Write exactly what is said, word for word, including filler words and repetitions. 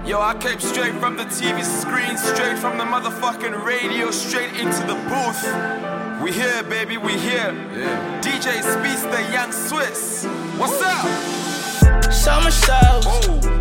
Yo, I came straight from the T V screen, straight from the motherfucking radio, straight into the booth. We here, baby, we here. Yeah. D J Speedster, Young Swiss. What's up? Summer shows. Oh.